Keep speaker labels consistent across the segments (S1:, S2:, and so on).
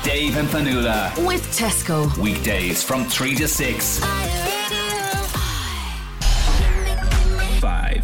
S1: Dave and Fanula.
S2: With Tesco.
S1: Weekdays from 3 to 6. 5.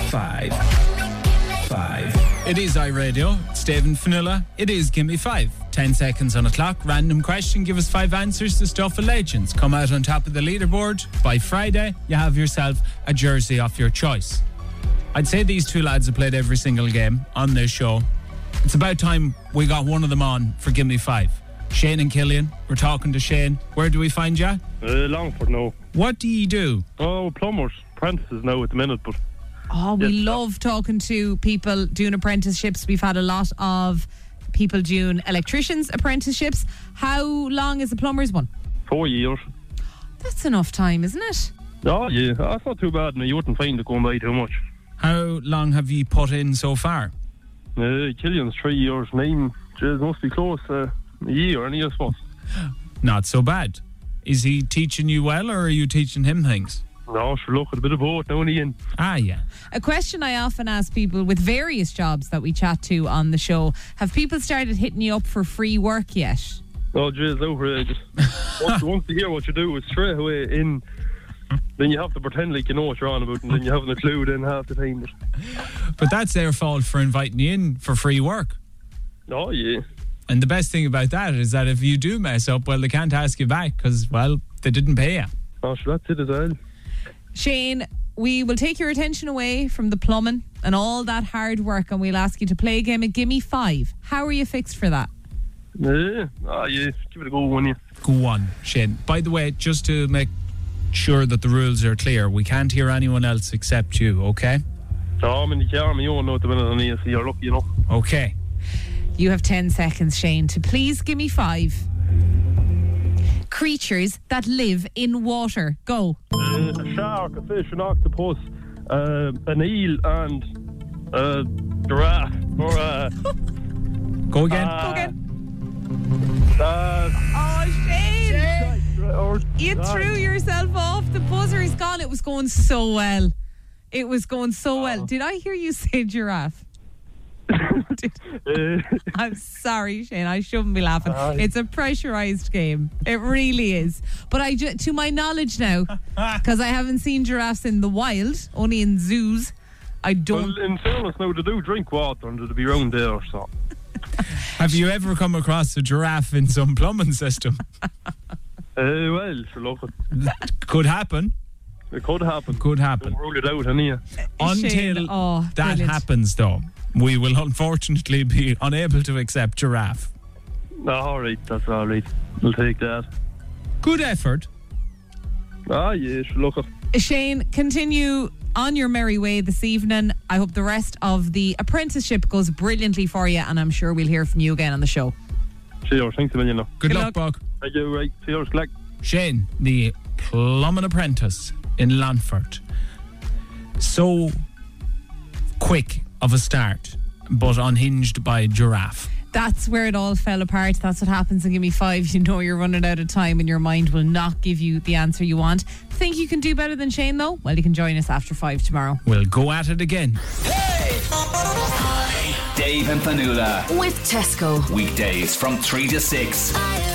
S3: It is iRadio. It's Dave and Fanula. It is Gimme 5. 10 seconds on the clock. Random question. Give us 5 answers to Stuff of Legends. Come out on top of the leaderboard. By Friday, you have yourself a jersey of your choice. I'd say these two lads have played every single game on this show. It's about time we got one of them on for Gimme 5. Shane and Killian. We're talking to Shane. Where do we find you?
S4: Longford now.
S3: What do you do?
S4: Oh, plumbers, apprentices now at the minute, but...
S5: Oh, we love talking to people doing apprenticeships. We've had a lot of people doing electricians' apprenticeships. How long is the plumber's one?
S4: 4 years.
S5: That's enough time, isn't it?
S4: Oh, yeah. That's not too bad. No, you wouldn't find it going by too much.
S3: How long have you put in so far?
S4: Killian's 3 years. Mine, must be close a year, and I suppose.
S3: Not so bad. Is he teaching you well, or are you teaching him things?
S4: No, sure, look, a bit of both now and again.
S3: Ah, yeah.
S5: A question I often ask people with various jobs that we chat to on the show: have people started hitting you up for free work yet?
S4: Oh, jeez, outrageous. once you hear what you do, it's straight away in. Then you have to pretend like you know what you're on about, and then you haven't a clue then half the time.
S3: But that's their fault for inviting you in for free work.
S4: Oh, yeah.
S3: And the best thing about that is that if you do mess up, well, they can't ask you back because, well, they didn't pay you.
S4: Oh, sure, that's it as well.
S5: Shane, we will take your attention away from the plumbing and all that hard work, and we'll ask you to play a game of Gimme 5. How are you fixed for that?
S4: Yeah, give it a go, won't you?
S3: Go on, Shane. By the way, just to make sure that the rules are clear, we can't hear anyone else except you, okay?
S4: Oh, I'm in the car, you won't know at the minute on ESC, you're lucky, you know.
S3: Okay.
S5: You have 10 seconds, Shane, to please give me 5 creatures that live in water. Go.
S4: A shark, a fish, an octopus, an eel, and a giraffe. Or
S3: Go again.
S5: Go again.
S4: Oh,
S5: Shane! You threw yourself off. The buzzer is gone. It was going so well. Did I hear you say giraffe? I'm sorry, Shane. I shouldn't be laughing. It's a pressurised game. It really is. But to my knowledge now, because I haven't seen giraffes in the wild, only in zoos, I don't.
S4: Well, in fairness, now they do drink water and they'll be round there, so.
S3: Have you ever come across a giraffe in some plumbing system?
S4: Well, sure, look.
S3: Could happen.
S4: It could happen.
S3: Don't
S4: rule it out, anyhow.
S3: Until that happens, though, we will unfortunately be unable to accept giraffe.
S4: All right, that's all right. We'll take that.
S3: Good effort.
S4: Ah, yeah, sure, look.
S5: Shane, continue on your merry way this evening. I hope the rest of the apprenticeship goes brilliantly for you, and I'm sure we'll hear from you again on the show.
S4: Cheers, thanks a million.
S3: Good luck, Buck.
S4: Thank you, right. Cheers, Clack.
S3: Shane, the plumbing apprentice in Longford. So quick of a start, but unhinged by giraffe.
S5: That's where it all fell apart. That's what happens in Gimme 5. You know you're running out of time and your mind will not give you the answer you want. Think you can do better than Shane, though? Well, you can join us after 5 tomorrow.
S3: We'll go at it again.
S1: Hey! Dave and Fanula.
S2: With Tesco.
S1: Weekdays from 3 to 6.